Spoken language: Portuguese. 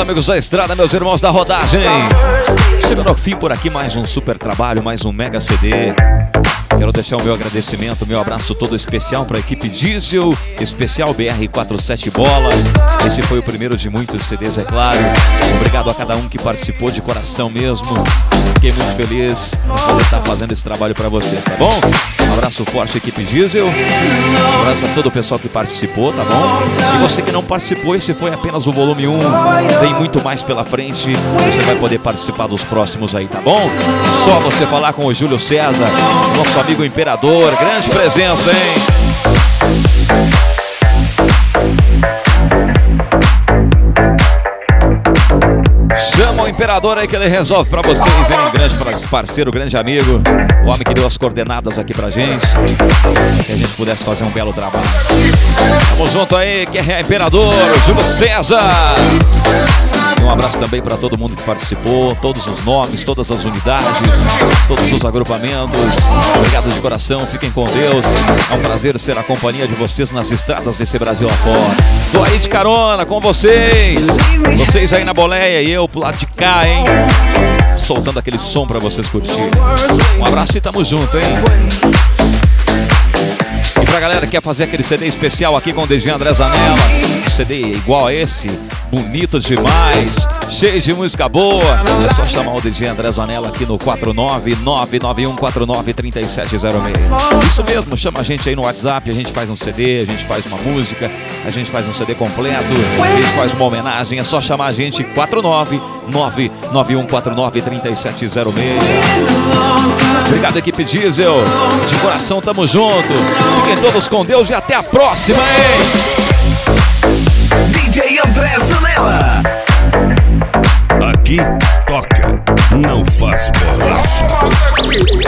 amigos da estrada, meus irmãos da rodagem. Chegando ao fim por aqui, mais um super trabalho, mais um mega CD. Quero deixar o meu agradecimento, o meu abraço todo especial para a equipe Diesel, especial BR47 Bola. Esse foi o primeiro de muitos CDs, é claro. Obrigado a cada um que participou de coração mesmo. Fiquei muito feliz por poder estar fazendo esse trabalho para vocês, tá bom? Um abraço forte, equipe Diesel. Um abraço a todo o pessoal que participou, tá bom? E você que não participou, esse foi apenas o volume 1. Tem muito mais pela frente. Você vai poder participar dos próximos aí, tá bom? É só você falar com o Júlio César, nosso amigo Imperador. Grande presença, hein? Chama o Imperador aí que ele resolve pra vocês, hein? Grande parceiro, grande amigo. O homem que deu as coordenadas aqui pra gente, para que a gente pudesse fazer um belo trabalho. Tamo junto aí, que é Imperador, Júlio César. Um abraço também para todo mundo que participou, todos os nomes, todas as unidades, todos os agrupamentos. Obrigado de coração, fiquem com Deus. É um prazer ser a companhia de vocês nas estradas desse Brasil afora. Tô aí de carona com vocês. Vocês aí na boleia e eu pro lado de cá, hein? Soltando aquele som para vocês curtirem. Um abraço e tamo junto, hein? E pra galera que quer fazer aquele CD especial aqui com o DJ André Zanella, um CD igual a esse, bonito demais, cheio de música boa, é só chamar o DJ André Zanella aqui no 49991493706. Isso mesmo, chama a gente aí no WhatsApp, a gente faz um CD, a gente faz uma música, a gente faz um CD completo, a gente faz uma homenagem, é só chamar a gente 49991493706. Obrigado, equipe Diesel, de coração tamo junto, fiquem todos com Deus e até a próxima, hein? DJ André Zanella. Aqui toca, não faz borracha.